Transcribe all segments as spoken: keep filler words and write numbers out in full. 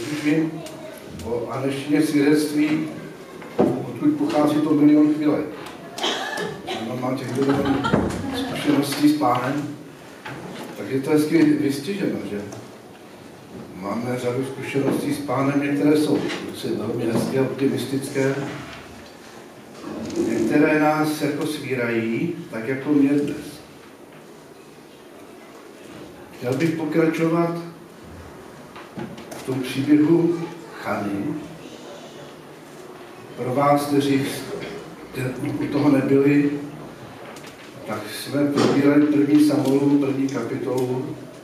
už vím o Aneštině svědectví, odkud pochází to milion chvílek. Ano, mám těch zkušeností s Pánem, tak je to hezky vystiženo, že máme řadu zkušeností s Pánem, některé jsou velmi hezké, optimistické, některé nás jako svírají, tak jako mě dnes. Chtěl bych pokračovat v tom příběhu Chany. Pro vás, kteří u toho nebyli, tak jsme probírali první Samuelovu, první kapitolu,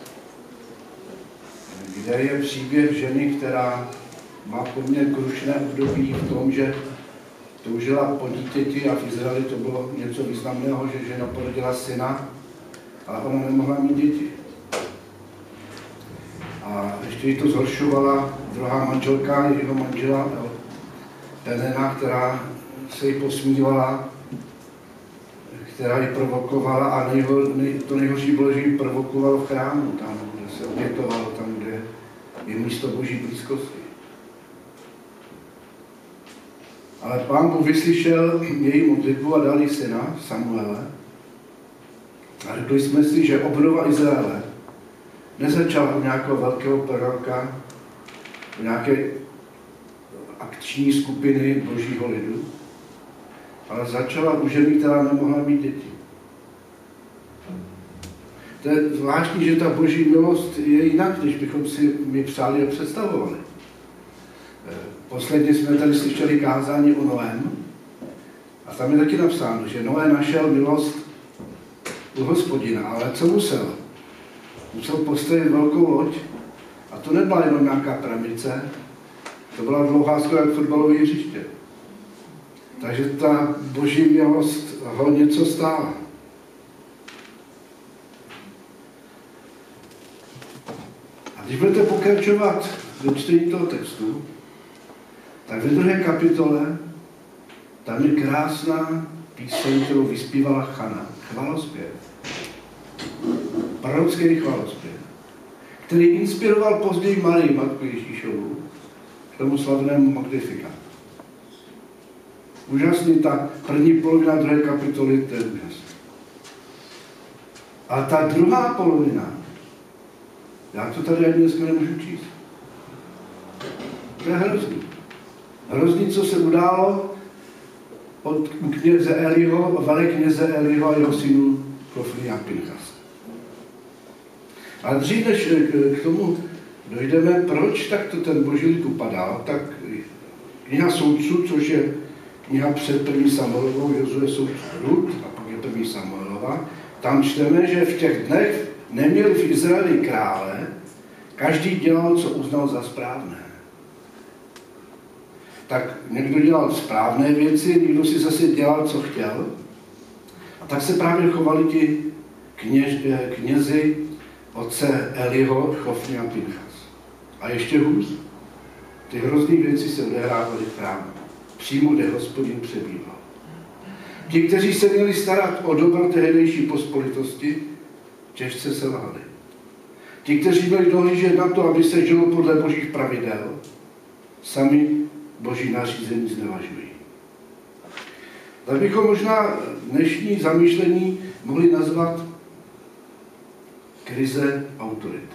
kde je příběh ženy, která má poměrně krušné období v tom, že toužila po dítěti a v Izraeli to bylo něco významného, že žena porodila syna, ale ona nemohla mít děti. A ještě jí to zhoršovala druhá manželka, jeho manžela, Penena, která se jí posmívala, která ji provokovala a nejho, nej, to nejhorší bylo, že ji provokovalo v chrámu, tam, kde se obětovalo, tam, kde je místo Boží blízkosti. Ale Pán Bůh vyslyšel její modlitbu a dal jí syna, Samuele. A řekli jsme si, že obnova Izraele nezačala u nějakého velkého proroka, u nějaké akční skupiny Božího lidu, ale začala u ženy, která nemohla mít děti. To je zvláštní, že ta Boží milost je jinak, než bychom si my přáli a představovali. Posledně jsme tady slyšeli kázání o Noém a tam je taky napsáno, že Noé našel milost u Hospodina, ale co musel? Musel postavit velkou loď a to nebyla jenom nějaká pramice, to byla dlouhá skoro jak fotbalové hřiště. Takže ta Boží milost ho něco stála. A když budete pokračovat do čtení toho textu, tak ve druhé kapitole tam je krásná píseň, kterou vyspívala Chana, chvalospěv. Prorocký chvalospěv, který inspiroval později Marii, matku Ježíšovu, k tomu slavnému Magnifikátu. Úžasný, ta první polovina druhé kapitoly, to je úžasný. A ta druhá polovina, já to tady ani dneska nemůžu číst. To je hrozný. Hrozný, co se událo od kněze Eliho, velekněze Eliho a jeho synu Hofni a Pinchas. A dřív, než k tomu dojdeme, proč takto ten Boží lid upadal, tak kniha soudců, což je kniha před první Samuelovou, Jozue soudců Rut, a pak je první Samuelova, tam čteme, že v těch dnech neměli v Izraeli krále, každý dělal, co uznal za správné. Tak někdo dělal správné věci, někdo si zase dělal, co chtěl. A tak se právě chovali ti kněž, knězi otce Eliho, Hofni a Pinchas. A ještě hůř, ty hrozný věci se odehrávaly v chrámu, přímo kde Hospodin přebýval. Ti, kteří se měli starat o dobro tehdejší pospolitosti, těžce selhali. Ti, kteří měli dohlížet na to, aby se žilo podle Božích pravidel, sami Boží nařízení znevažují. Tak bychom možná dnešní zamýšlení mohli nazvat krize autority.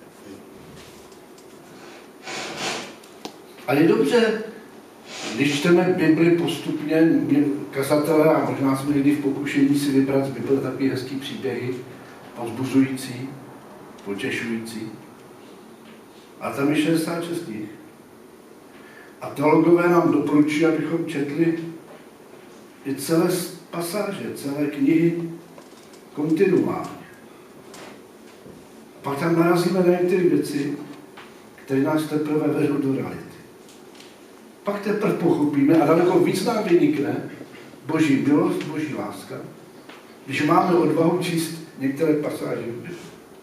A je dobře, když čteme Bibli postupně, kazatelé, a možná jsme někdy v pokušení si vybrat z Bible takové hezký příběhy, povzbuzující, potěšující. A tam je šedesát šest knih. A teologové nám doporučují, abychom četli i celé pasáže, celé knihy kontinuálně. Pak tam narazíme na některé věci, které nás teprve vedou do reality. Pak teprve pochopíme a daleko víc nám vynikne Boží milost, Boží láska, když máme odvahu číst některé pasáže v Bibli.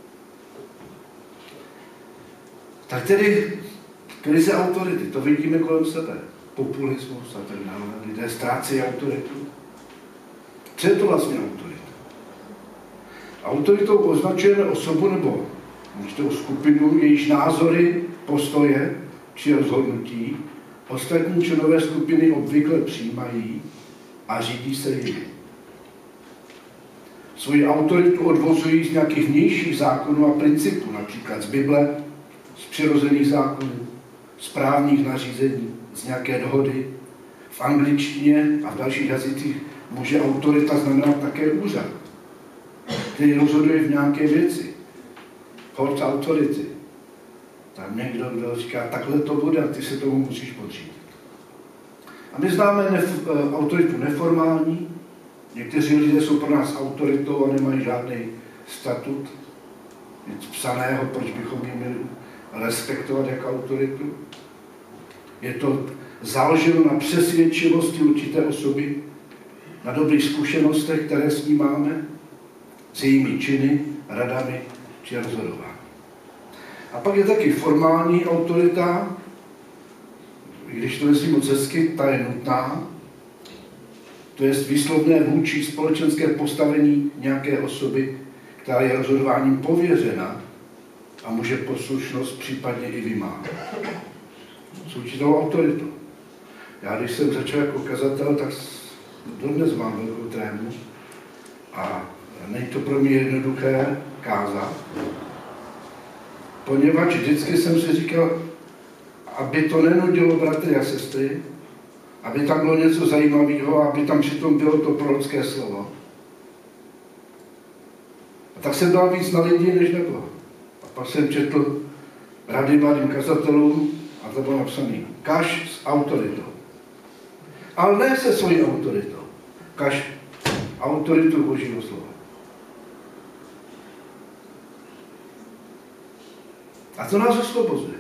Tak tedy krize autority, to vidíme kolem sebe. Populismus a tak dále. Lidé ztrácejí autoritu. Co je to vlastně autorita? Autoritou označujeme osobu nebo určitou skupinu, jejíž názory, postoje či rozhodnutí ostatní členové skupiny obvykle přijímají a řídí se jimi. Svoji autoritu odvozují z nějakých vnějších zákonů a principů, například z Bible, z přirozených zákonů, z právních nařízení, z nějaké dohody. V angličtině a v dalších jazycích může autorita znamenat také úřad, který rozhoduje v nějaké věci. Court authority. Tam někdo, kdo říká, takhle to bude a ty se tomu musíš podřídit. A my známe nef autoritu neformální. Někteří lidé jsou pro nás autoritou a nemají žádný statut, nic psaného, proč bychom ji měli respektovat jako autoritu. Je to založeno na přesvědčivosti určité osoby, na dobrých zkušenostech, které s ní máme, s jejími činy, radami či rozhodování. A pak je taky formální autorita, když to myslím moc hezky, ta je nutná, to je výslovné vůči společenské postavení nějaké osoby, která je rozhodováním pověřena a může poslušnost případně i vymáhat. S určitou autoritou. Já když jsem začal jako kazatel, tak dodnes mám velkou trému a není to pro mě jednoduché kázat, poněvadž vždycky jsem si říkal, aby to nenudilo bratry a sestry, aby tam bylo něco zajímavého, aby tam přitom bylo to prorocké slovo. A tak jsem dal víc na lidi, než nebylo. A pak jsem četl rady mladým kazatelům a to bylo napsané, kaž s autoritou. Ale ne se svojí autoritou. Kaž autoritu Božího slova. A to nás osvobozuje.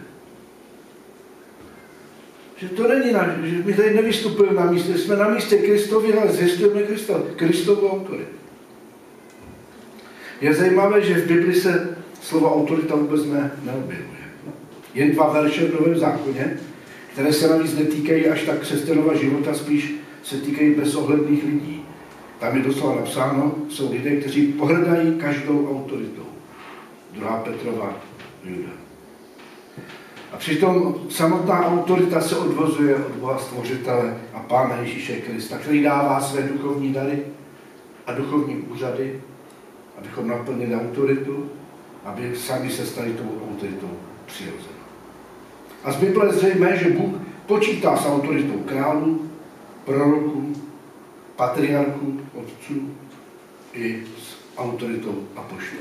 Že to není na, že my tady nevystupujeme na místě, jsme na místě Kristovi, ale zjistujeme Krista, Kristovu autoritu. Je zajímavé, že v Bibli se slovo autorita vůbec ne, neobjevuje. Jen dva verše v Novém zákoně, které se navíc netýkají až tak křesťanova života, spíš se týkají bezohledných lidí. Tam je doslova napsáno, jsou lidé, kteří pohrdají každou autoritou. druhá Petrova, Juda. A přitom samotná autorita se odvozuje od Boha Stvořitele a Pána Ježíše Krista, který dává své duchovní dary a duchovní úřady, abychom naplnili autoritu, aby sami se stali tou autoritou přirozenou. A z Bible je zřejmé, že Bůh počítá s autoritou králů, proroků, patriarchů, otců i s autoritou apoštolů.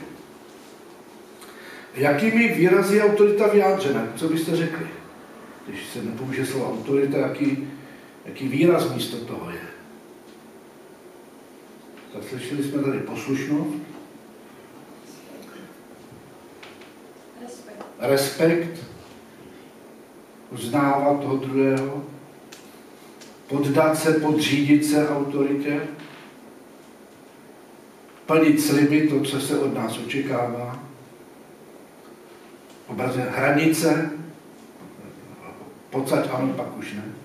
Jakými výrazy je autorita vyjádřena? Co byste řekli? Když se nepoužije slovo autorita, jaký, jaký výraz místo toho je? Tak slyšeli jsme tady poslušnost, respekt, respekt uznávat toho druhého, poddat se, podřídit se autoritě, plnit sliby, to, co se od nás očekává, obrazně hranice, pocať ano, pak už ne.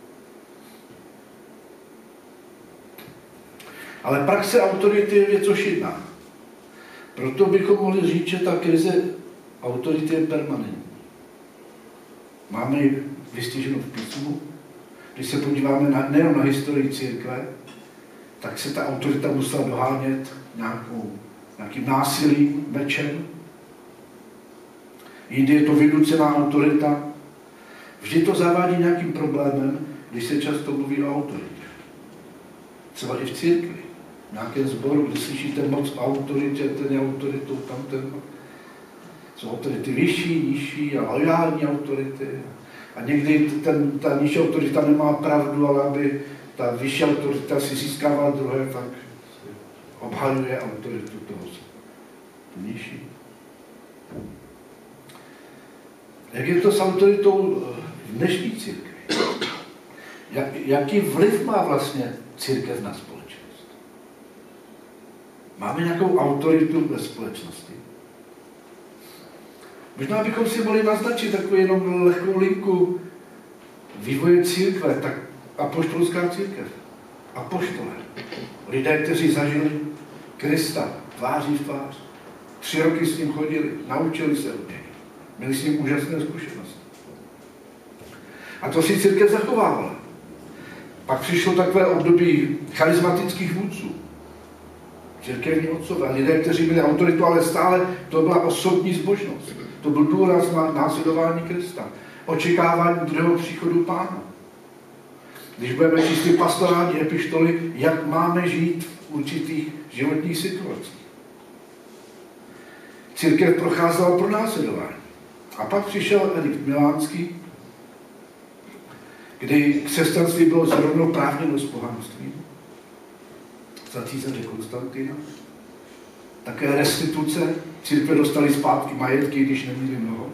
Ale praxe autority je věc jiná. Proto bychom mohli říct, že ta krize autority je permanentní. Máme ji vystiženo v písmu. Když se podíváme na, nejen na historii církve, tak se ta autorita musela dohánět nějakou, nějakým násilím, mečem. Jindy je to vynucená autorita. Vždy to zavádí nějakým problémem, když se často mluví o autoritě. Třeba i v církvi. V nějakém sboru, kde slyšíte moc o autoritě, ten je autoritou, tamten. Jsou autority vyšší, nižší a lojální autority. A někdy ten, ta nižší autorita nemá pravdu, ale aby ta vyšší autorita si získávala druhé, tak obhajuje autoritu toho nižší. Jak je to s autoritou v dnešní církvi? Jak, jaký vliv má vlastně církev na společnost? Máme nějakou autoritu ve společnosti? Možná bychom si mohli naznačit takovou jenom lehkou linku vývoje církve, tak apoštolská církev, apoštole, lidé, kteří zažili Krista tváří v tvář, tři roky s ním chodili, naučili se od něj, měli s ním úžasné zkušenosti. A to si církev zachovávala. Pak přišlo takové období charismatických vůdců. Církevní otcové, lidé, kteří byli autoritou, ale stále to byla osobní zbožnost. To byl důraz na následování Krista. Očekávání druhého příchodu Pána. Když budeme číst ty pastorální epištoly, jak máme žít v určitých životních situacích. Církev procházela pronásledování. A pak přišel Edikt Milánský, kdy křesťanství bylo zrovnoprávněno s pohanstvím. Za císaře Konstantina. Také restituce. Církve dostali zpátky majetky, když neměli mnoho.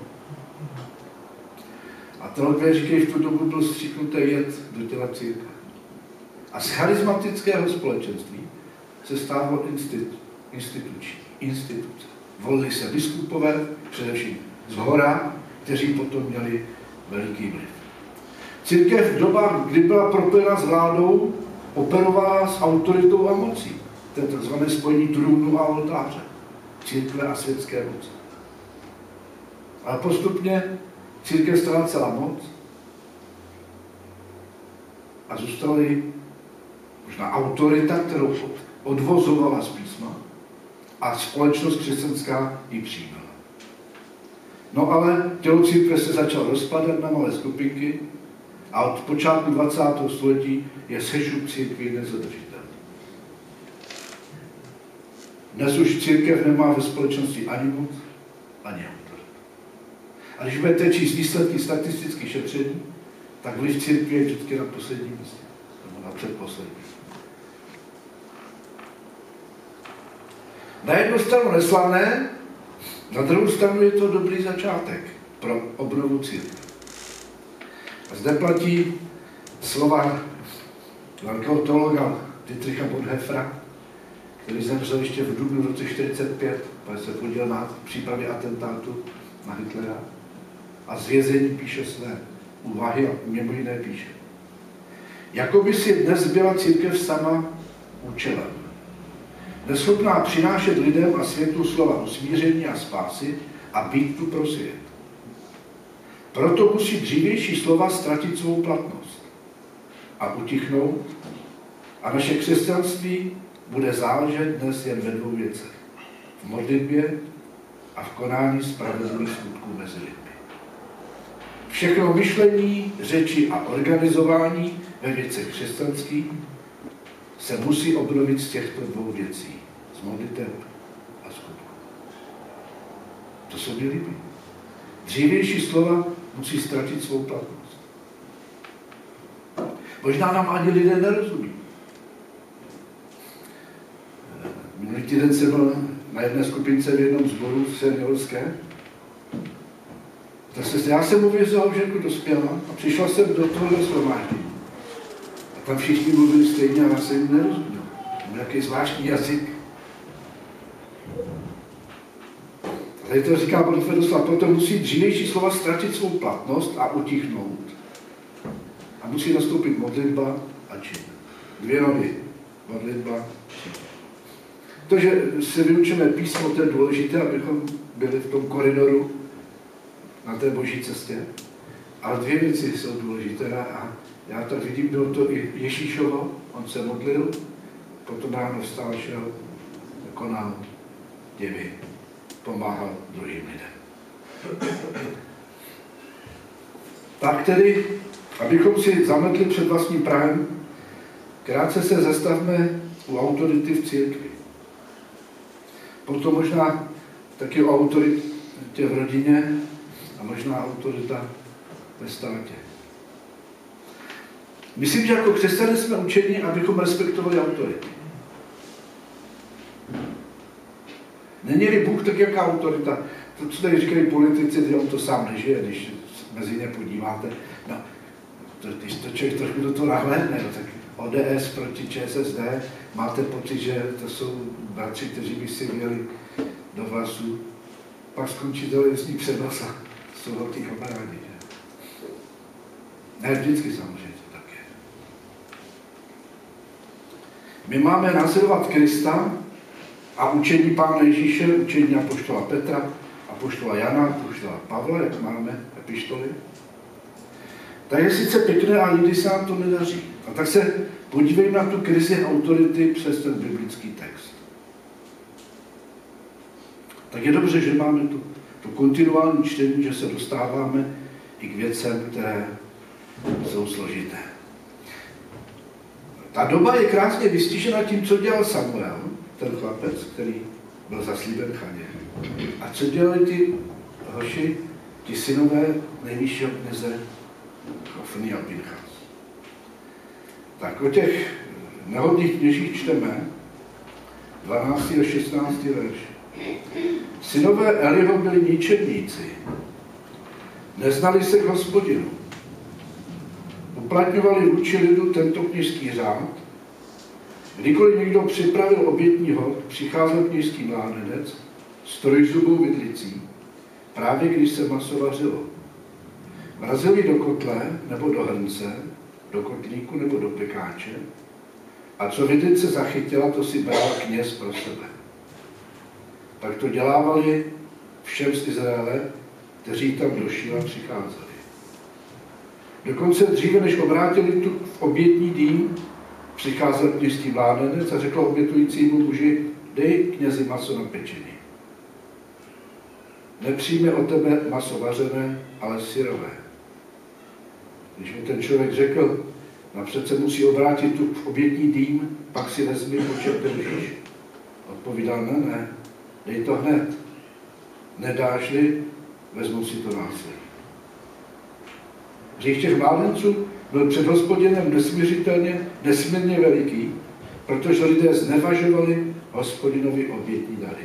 A teologové říkají, v tu dobu byl stříknutý jed do těla církve. A z charismatického společenství se stávalo institu, instituce. Volili se biskupové, především z hora, kteří potom měli veliký vliv. Církev v dobách, kdy byla propojena s vládou, operovala s autoritou a mocí. To je tzv. Spojení trůnu a oltáře. Církve a světské moci. Ale postupně církev ztrácela moc a zůstala jí možná autorita, kterou odvozovala z písma a společnost křesťanská ji přijímala. No ale tělo církve se začalo rozpadat na malé skupinky a od počátku dvacátého století je sešup církví nezadržitelný. Dnes už církev nemá ve společnosti ani moc, ani autoritu. A když budete číst výsledky statistických šetření, tak vliv církve je vždycky na posledním místě, nebo na předposledním. Na jednu stranu neslavné, na druhou stranu je to dobrý začátek pro obnovu církve. A zde platí slova velkého teologa Dietricha Bonhoeffera, který zemřel ještě v dubnu roce čtyřicet pět, protože se podílel na přípravě atentátu na Hitlera. A z vězení píše své úvahy a mimo jiné píše. Jakoby si dnes byla církev sama účelem. Neschopná přinášet lidem a světu slova usmíření a spásy a být tu pro svět. Proto musí dřívější slova ztratit svou platnost a utichnout a naše křesťanství bude záležet dnes jen ve dvou věcech. V modlitbě a v konání spravedlivých skutků mezi lidmi. Všechno myšlení, řeči a organizování ve věcech křesťanských se musí obnovit z těchto dvou věcí. Z modliteb a skutků. To se mi líbí. Dřívější slova musí ztratit svou platnost. Možná nám ani lidé nerozumí. Minulý týden jsem byl na jedné skupince v jednom sboru seniorské. Tak se, já jsem uvěřil, že jako dospěla a přišla jsem do tohohle shromáždění. A tam všichni mluvili stejně a já jsem jim nerozuměl. Měl nějaký zvláštní jazyk. A tady to říká Bonhoeffer doslova, proto musí dřívější slova ztratit svou platnost a utichnout. A musí nastoupit modlitba a čin. Dvě nohy. Modlitba, čin. To, že se vyučíme písmo, to je důležité, abychom byli v tom koridoru na té boží cestě. Ale dvě věci jsou důležité a já tak vidím, bylo to i Ježíšovo, on se modlil, potom ráno vstal, šel, konal děvy, pomáhal druhým lidem. Tak tedy, abychom si zametli před vlastním prahem, krátce se zastavme u autority v církvi. Potom možná taky o autoritě v rodině a možná autorita ve státě. Myslím, že jako křesťané jsme učeni, abychom respektovali autority. Není-li Bůh tak jaká autorita? To, co tady říkají politici, že on to sám nežije, když mezi ně podíváte. No, to, když to člověk trošku do toho nahlédne, no, tak O D S proti Č S S D, máte pocit, že to jsou bratři, kteří by si měli do vlasů. Pak skončí televizní přenos a jsou velký kamarádi. Ne vždycky samozřejmě to tak je. My máme následovat Krista a učení Pána Ježíše, učení apoštola Petra, apoštola Jana, apoštola Pavla, jak máme epištoly. Tak je sice pěkné, ale nikdy se nám to nedaří. A tak se podívejme na tu krizi autority přes ten biblický text. Tak je dobře, že máme tu, tu kontinuální čtení, že se dostáváme i k věcem, které jsou složité. Ta doba je krásně vystižena tím, co dělal Samuel, ten chlapec, který byl zaslíben Chaně. A co dělali ty hoši, ti synové nejvyššího kněze Chofni a Pinchas. Tak o těch nehodných kněžích čteme dvanáctý a šestnáctý verš. Synové Eliho byli ničemníci, neznali se k Hospodinu. Uplatňovali vůči lidu tento kněžský řád. Kdykoliv někdo připravil obětní hod, přicházel kněžský mládenec s trojzubou vidlicí, právě když se maso vařilo. Vrazili do kotle nebo do hrnce, do kotlíku nebo do pekáče a co vidlice zachytila, to si bral kněz pro sebe. Tak to dělávali všem z Izraele, kteří tam došli a přicházeli. Dokonce dříve, než obrátili tu v obětní dým, přicházel kněžský mládenec a řekl obětujícímu muži, dej knězi maso na pečení. Nepřijme od tebe maso vařené, ale syrové. Když mu ten člověk řekl, napřed se musí obrátit tu v obětní dým, pak si vezmi, počet držíš. Odpovídal, ne, ne, dej to hned. Nedáš-li, vezmu si to následně. Hřích těch mládenců byl před Hospodinem nesměřitelně, nesmírně veliký, protože lidé znevažovali Hospodinovi obětní dary.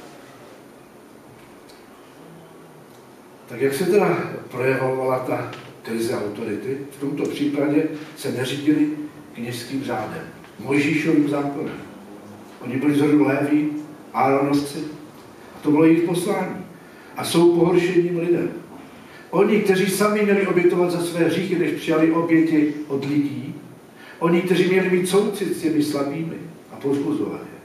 Tak jak se teda projevovala ta krize autority? V tomto případě se neřídili kněžským řádem, Mojžíšovým zákonem. Oni byli z rodu Léví, Áronovci, a to bylo jejich poslání. A jsou pohoršeným lidem. Oni, kteří sami měli obětovat za své hříchy, než přijali oběti od lidí, oni, kteří měli být soucit s těmi slabými a povzbuzovali je.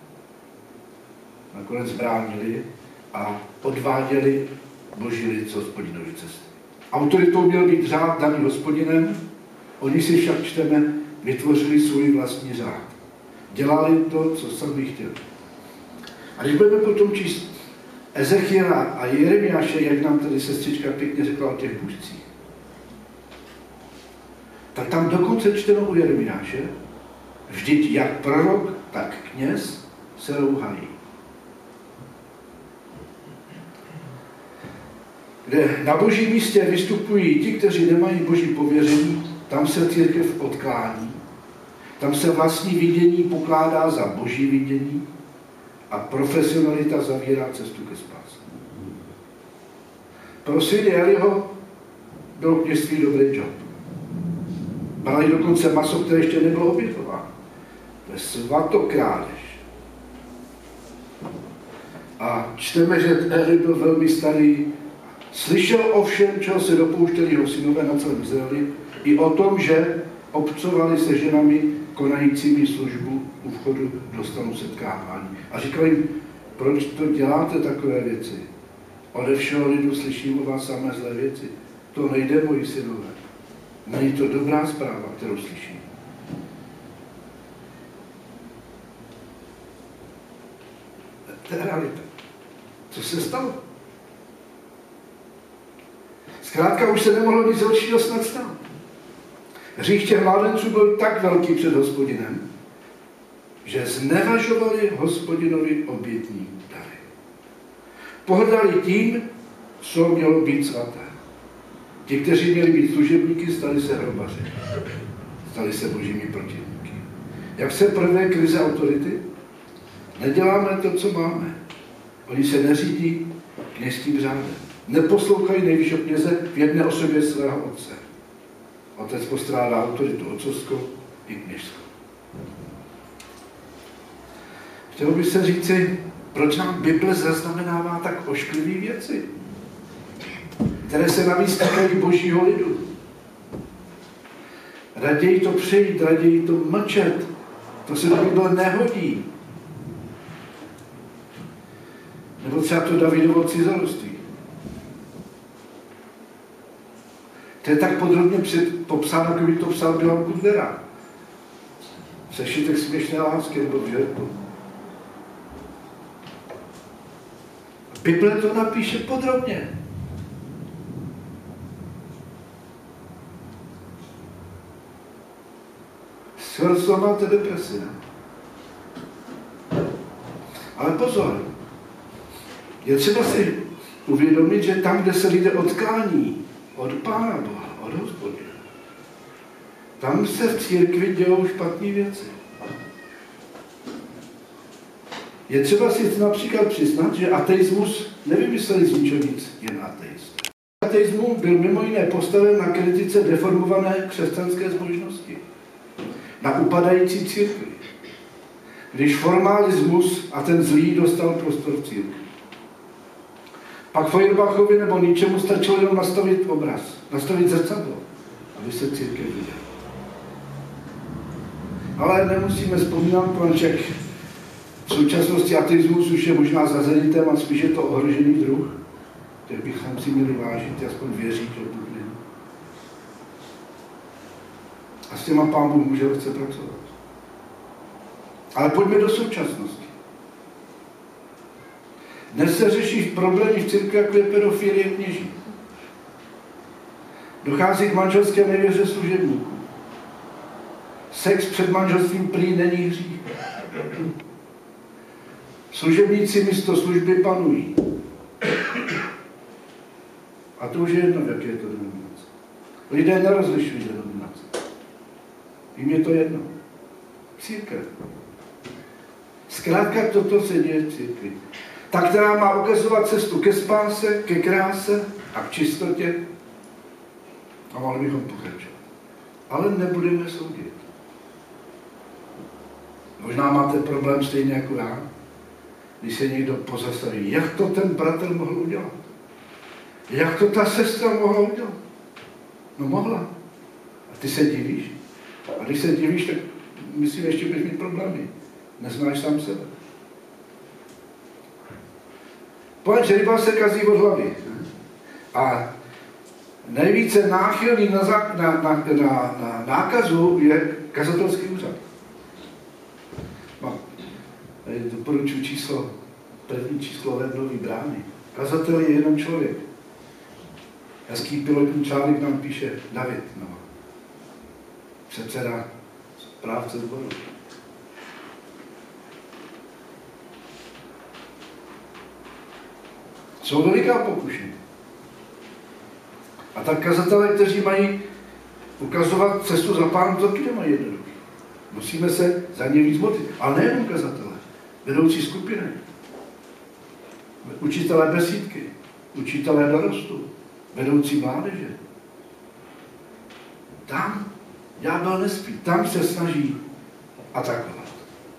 Nakonec bránili a odváděli Boží lid z Hospodinovy cesty. Autoritou měl být řád daný Hospodinem, oni si však, čteme, vytvořili svůj vlastní řád. Dělali to, co sami chtěli. A když budeme potom číst Ezechiela a Jeremiáše, jak nám tady sestřička pěkně řekla o těch božcích, tak tam dokonce čteno u Jeremiáše, vždyť jak prorok, tak kněz se rouhají. Kde na božím místě vystupují ti, kteří nemají boží pověření, tam se církev odklání, tam se vlastní vidění pokládá za boží vidění a profesionalita zavírá cestu ke spáse. Pro syny Eliho bylo kněžství dobrý job. Brali dokonce maso, které ještě nebylo obětováno. To je svatokrádež. A čteme, že Eli byl velmi starý, slyšel o všem, čeho se dopouštěli jeho synové na celém Izraeli, i o tom, že obcovali se ženami konajícími službu u vchodu do stanu setkávání. A říkal jim, proč to děláte takové věci? Ode všeho lidu slyším o vás samé zlé věci. To nejde, moji synové. Není to dobrá zpráva, kterou slyším. To je realita. Co se stalo? Zkrátka už se nemohlo nic horšího snad stát. Hřích těch mládenců byl tak velký před Hospodinem, že znevažovali Hospodinovi obětní dary. Pohrdali tím, co mělo být svaté. Ti, kteří měli být služebníky, stali se hrobaři. Stali se božími protivníky. Jak se prvé krize autority? Neděláme to, co máme. Oni se neřídí kněžským řádem. Neposlouchají nejvyššího kněze v jedné osobě svého otce. Otec postrádá autoritu otcovskou i kněžskou. Chtělo by se říci, proč nám Bible zaznamenává tak ošklivé věci, které se navíc týkají božího lidu. Raději to přejít, raději to mlčet. To se do Bible nehodí. Nebo třeba to Davidovo cizolství. To je tak podrobně popsáno, jako by to psal Milan Kundera. Sešitek směšné lásky nebo v žertu. Bible to napíše podrobně. Skoro máte depresi, ne? Ale pozor, je třeba si uvědomit, že tam, kde se lidé odklání od Pána Boha, od Hospodina, tam se v církvi dělou špatné věci. Je třeba si například přiznat, že ateismus nevymysleli z ničeho nic, jen ateist. Ateismus byl mimo jiné postaven na kritice deformované křesťanské zbožnosti, na upadající církvi, když formalismus a ten zlý dostal prostor v církvi. Pak Feuerbachovi nebo ničemu stačilo jenom nastavit obraz, nastavit zrcadlo, aby se církev viděla. Ale nemusíme vzpomínat, protože v současnosti ateismus už je možná zařadit téma, spíš je to ohrožený druh, který bychom si měli vážit, aspoň věřit, že Bůh není. A s těma Pán Bůh může chce pracovat. Ale pojďme do současnosti. Dnes se řeší problémy v církvi, jako je pedofilie kněží. Dochází k manželské nevěře služebníků. Sex před manželstvím prý není hřích. Služebníci místo služby panují. A to už je jedno, jaké je to denominace. Lidé nerozlišují denominace. Jím je to jedno. Církev. Zkrátka toto se děje v církvi. Ta, která má ukazovat cestu ke spáse, ke kráse a k čistotě. A mohli bychom pokračovat. Ale nebudeme soudit. Možná máte problém stejně jako já, když se někdo pozastaví. Jak to ten bratr mohl udělat? Jak to ta sestra mohla udělat? No mohla. A ty se divíš? A když se divíš, tak myslím, ještě budeš mít problémy. Neznáš sám sebe. Pojď, že ryba se kazí od hlavy. A nejvíce náchylný na, na, na, na, na nákazu je kazatelský úřad. Doporučuji číslo, první číslo lednový brány. Kazatel je jenom člověk. Hezký pilotní článek nám píše David, no, předseda správce sboru. Jsou veliká pokušení. A tak kazatelé, kteří mají ukazovat cestu za Pánem, to taky nemají jednoduché. Musíme se za ně víc modlit. Ale nejenom kazatelé, vedoucí skupiny, učitelé besídky, učitelé dorostu, vedoucí mládeže. Tam ďábel nespí, tam se snaží atakovat.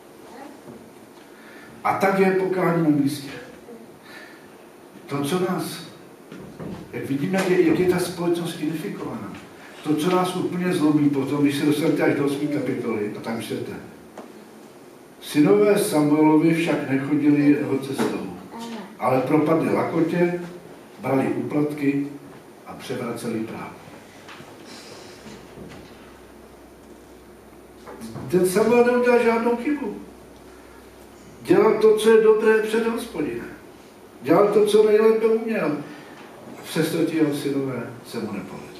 A tak je pokání na místě. To, co nás, jak vidíme, jak je ta společnost unifikovaná, to, co nás úplně zlomí potom, když se dostanete až do osmé kapitoly, a tam čtete. Synové Samuelovi však nechodili jeho cestou, ale propadli lakotě, brali úplatky a převraceli právo. Ten Samuel neudělal žádnou chybu. Dělal to, co je dobré před Hospodinem. Dělal to, co nejlépe uměl. Přesto ti jeho synové se mu nepovedli.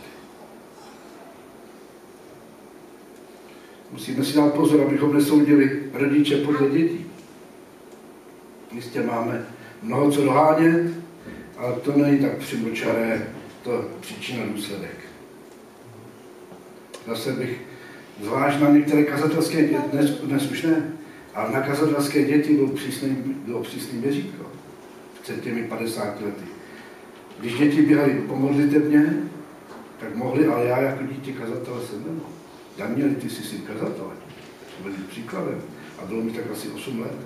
Musíme si dát pozor, abychom nesoudili rodiče podle dětí. Jistě máme mnoho co dohánět, ale to není tak přímočaré, to příčina důsledek. Zase bych, zvlášť na některé kazatelské děti, dnes, dnes už ne, ale na kazatelské děti bylo přísný, bylo přísný měřítko před těmi padesáti lety. Když děti běhali po modlitebně, tak mohli, ale já jako dítě kazatele jsem nemohl. Já měli, ty jsi syn kazatele, to byl příkladem a bylo mi tak asi osm let.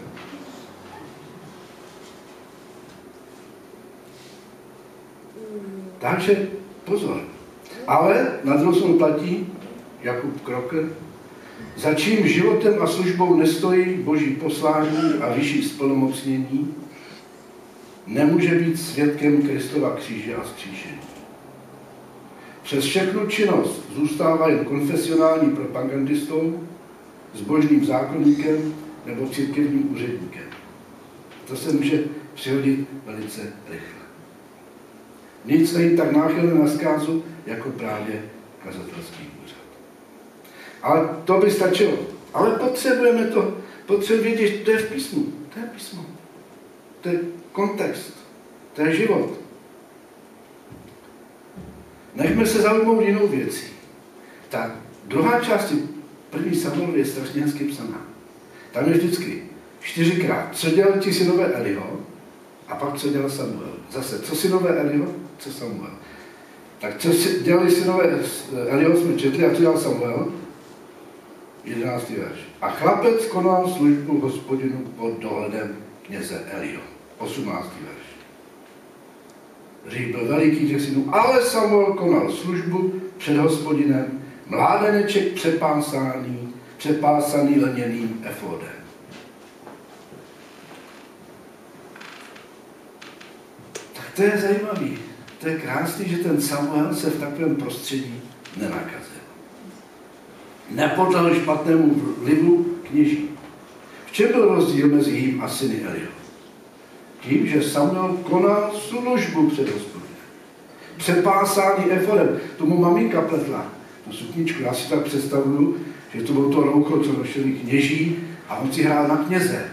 Takže pozor. Ale na druhou stranu platí Jakub Kroker, za čím životem a službou nestojí boží poslání a vyšší splnomocnění, nemůže být svědkem Kristova kříže a vzkříšení. V Přes všechnu činnost zůstává jen konfesionální propagandistou, zbožným zákonníkem nebo církevním úředníkem. To se může přihodit velice rychle. Nic není tak náchylné na zkázu, jako právě kazatelský úřad. Ale to by stačilo. Ale potřebujeme to, potřebujeme vědět, že to je v písmu. To je písmo. To je kontext. To je život. Nechme se zaujmout jinou věcí. Ta druhá část první Samuelovi je strašně hezky psaná. Tam je vždycky čtyřikrát, co dělali ti synové Eliho, a pak co dělal Samuel. Zase, co synové Eliho, co Samuel. Tak co dělali synové Eliho, jsme četli, a co dělal Samuel? jedenáctý verš. A chlapec konal službu Hospodinu pod dohledem kněze Eliho. osmnáctý verš. Řík byl veliký těch synů, ale Samuel konal službu před Hospodinem, mládeneček přepásaný, přepásaný lněným efodem. Tak to je zajímavý. To je krásný, že ten Samuel se v takovém prostředí nenakazil. Nepodlehl špatnému vlivu kněží. V čem byl rozdíl mezi jím a syny Eliho? Tím, že Samuel konal službu před Hospodinem. Přepásání efodem. Tomu maminka pletla tu sukničku. Já si tak představuju, že to bylo to roucho, co nosili kněží a on si hrál na kněze.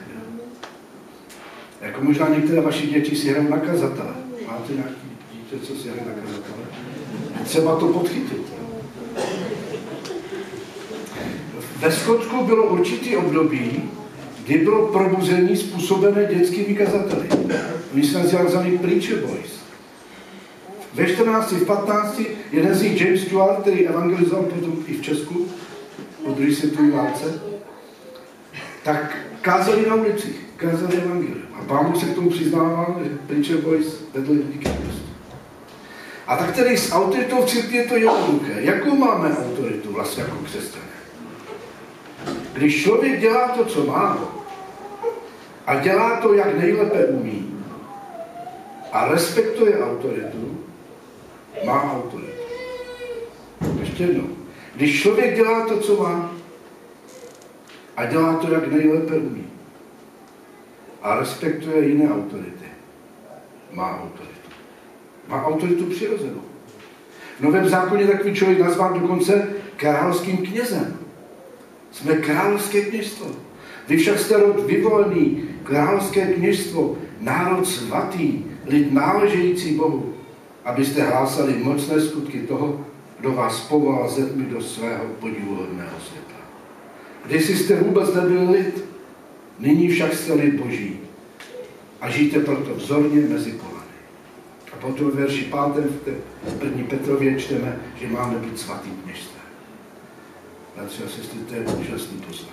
Jako možná některé vaši děti si hrajou na kazatele. Máte nějaký dítě, co si hraje na kazatele? Třeba to podchytit. Ve Skotsku bylo určitý období, kdy bylo probuzení způsobené dětskými kazateli. Oni se nazývali Preacher Boys. Ve čtrnácti, v patnácti jeden z nich, James Stewart, který evangelizoval potom i v Česku po druhé světové válce, tak kázali na ulicích, kázali evangelium. A Pán Bůh se k tomu přiznával, že Preacher Boys vedli lidi ke Kristu. A tak tedy s autoritou v církvi je to jednoduché. Jakou máme autoritu vlastně jako křesťané? Když člověk dělá to, co má, a dělá to, jak nejlépe umí, a respektuje autoritu, má autoritu. Ještě jednou. Když člověk dělá to, co má, a dělá to, jak nejlépe umí, a respektuje jiné autority, má autoritu. Má autoritu přirozenou. V Novém zákoně takový člověk nazván dokonce královským knězem. Jsme královské kněžstvo. Vy však jste rod vyvolený, královské kněžstvo, národ svatý, lid náležející Bohu, abyste hlásali mocné skutky toho, kdo vás povolal ze tmy do svého podivuhodného světla. Kdysi jste vůbec nebyli lid, nyní však jste lid Boží a žijte proto vzorně mezi polany. A potom v verši pátém v první Petrově čteme, že máme být svatým kněžstvem. Bratři a sestry, to je úžasný poslání.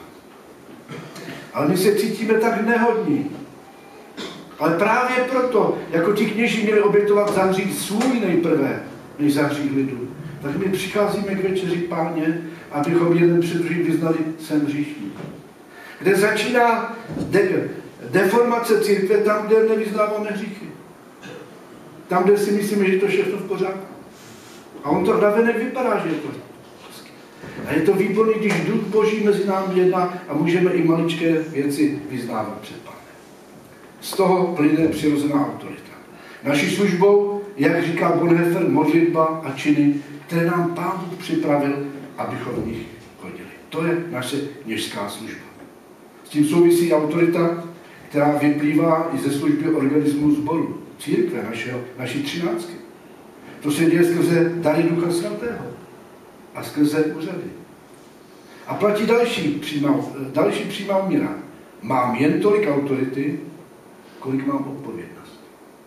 Ale my se cítíme tak nehodní. Ale právě proto, jako ti kněží měli obětovat za hřích svůj nejprve, než za hřích lidu, tak my přicházíme k večeři Páně, abychom jeden před druhým vyznali, jsem hříšník. Kde začíná de- deformace církve, tam, kde nevyznáváme hříchy. Tam, kde si myslíme, že to všechno v pořádku. A on to navenek vypadá, že je to. A je to výborný, když Duch Boží mezi námi jedná a můžeme i maličké věci vyznávat před Pánem. Z toho plyne přirozená autorita. Naší službou, jak říká Bonhoeffer, modlitba a činy, které nám Pán Bůh připravil, abychom v nich chodili. To je naše kněžská služba. S tím souvisí autorita, která vyplývá i ze služby organismu sboru, církve, našeho, naší třináctky. To se děje skrze dary Ducha Svatého a skrze úřady. A platí další přímá, další přímá míra. Mám jen tolik autority, kolik mám odpovědnost.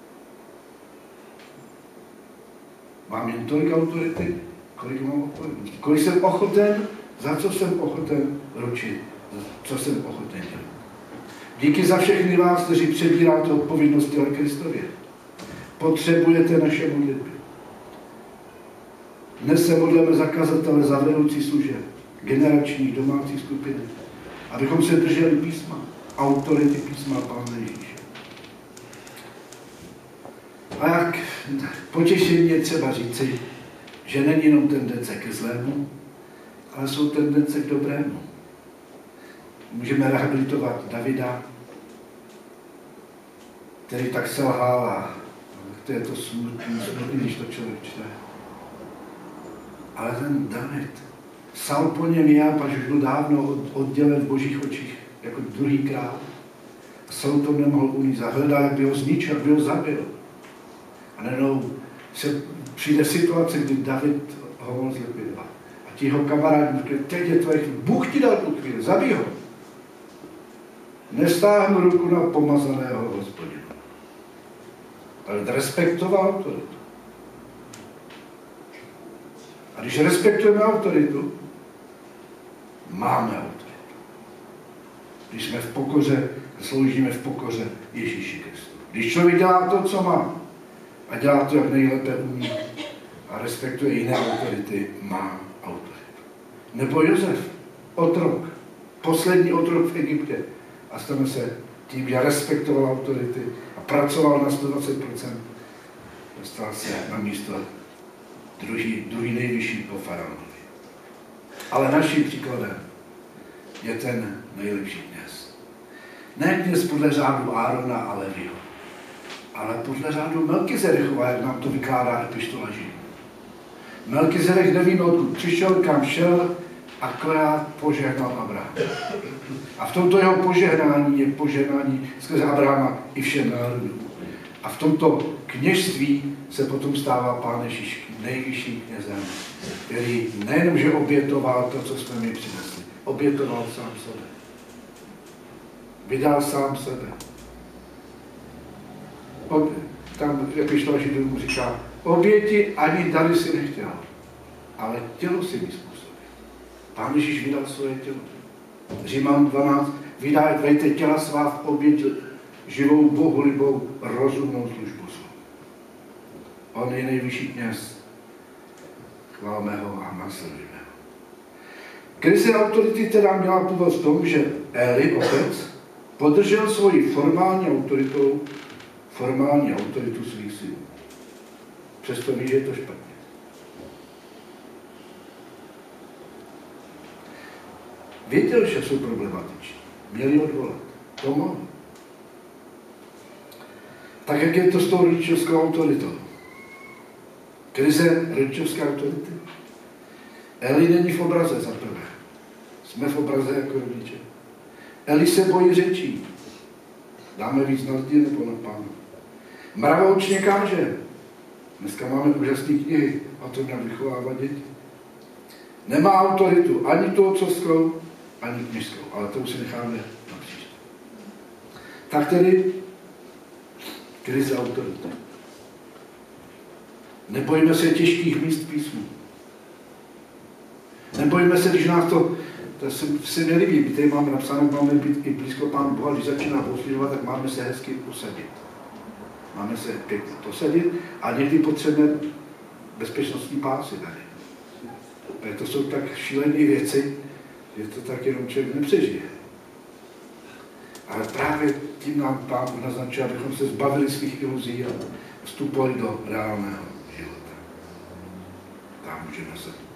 Mám jen tolik autority, kolik mám odpovědnost. Kolik jsem ochoten, za co jsem ochoten ručit, co jsem ochoten dělat. Díky za všechny vás, kteří přebíráte odpovědnost těle Kristově. Potřebujete naše modlitby. Dnes se modlíme za kazatele, za vedoucí služeb, generačních domácích skupin, abychom se drželi písma, autority písma Pána Ježíše. A jak potěšení je třeba říci, že není jenom tendence ke zlému, ale jsou tendence k dobrému. Můžeme rehabilitovat Davida, který tak selhal a to je to smutný, smutný, když to člověk čte. Ale ten David, Saul po něm je, až už byl dávno oddělen v božích očích, jako druhý král. A Saul to nemohl unít, hledal, jak by ho zničil, jak by ho zabil. A najednou se přijde situace, kdy David ho mohl zlikvidovat. A ti jeho kamarádi mu říkají, teď je tvoje chvíli, Bůh ti dal tu chvíli, zabij ho. Nestáhnu ruku na pomazaného Hospodina. Ale respektoval autoritu. A když respektujeme autoritu, máme autoritu. Když jsme v pokoře, sloužíme v pokoře Ježíši Kristu. Když člověk dělá to, co má, a dělá to, jak nejlépe umí, a respektuje jiné autority, má autoritu. Nebo Josef, otrok, poslední otrok v Egyptě, a stane se tím, že respektoval autority a pracoval na sto dvacet procent, dostal se na místo druhý, druhý nejvyšší po faraonovi. Ale naším příkladem je ten nejlepší kněz. Ne kněz podle řádu Árona a Levího, ale podle řádu Melkizedechova, jak nám to vykládá epištola Židů. Melkizedech nevíme, odkud přišel, kam šel, akorát požehnal Abraham. A v tomto jeho požehnání je požehnání skrze Abrahama i všem národům. A v tomto kněžství se potom stává Pán Ježíš nejvyšším knězem, který nejenom, že obětoval to, co jsme mi přinesli, obětoval sám sebe. Vydal sám sebe. Ob, tam epištola Židům říká, oběti ani dary si nechtěl, ale tělo si mi způsobil. Pán Ježíš vydal svoje tělo. Říman dvanáct, vydejte těla svá v oběť živou, bohulibou, rozumnou službu svou. On je nejvyšší kněz. Chválme ho a následujme ho. Krize autority teda měla původ v tom, že Eli, otec, podržel svoji formální autoritou, formální autoritu svých synů. Přesto ví, že je to špatně. Věděl, že jsou problematiční. Měli odvolat. To mohl. Tak, jak je to s tou rodičovskou autoritou. Krize rodičovské autority. Eli není v obraze za prvé. Jsme v obraze jako rodiče. Eli se bojí řečí. Dáme víc na lidi nebo na Pána. Mravoučně káže. Dneska máme úžasné knihy o tom, jak vychovávat děti. Nemá autoritu ani tu otcovskou, ani kněžskou, ale to už si necháme na příště. Tak tedy krize autority. Nebojíme se těžkých míst písmu. Nebojíme se, když nás to, to se, se nelíbí. My tady máme napsáno, máme být i blízko Pánu Boha, když začíná bohoslužovat, tak máme se hezky usadit. Máme se pěkně posadit a někdy potřebujeme bezpečnostní pásy tady. To jsou tak šílené věci, že to tak jenom člověk nepřežije. Ale právě tím nám Pán naznačuje, abychom se zbavili svých iluzí a vstupovali do reálného života. Tam můžeme se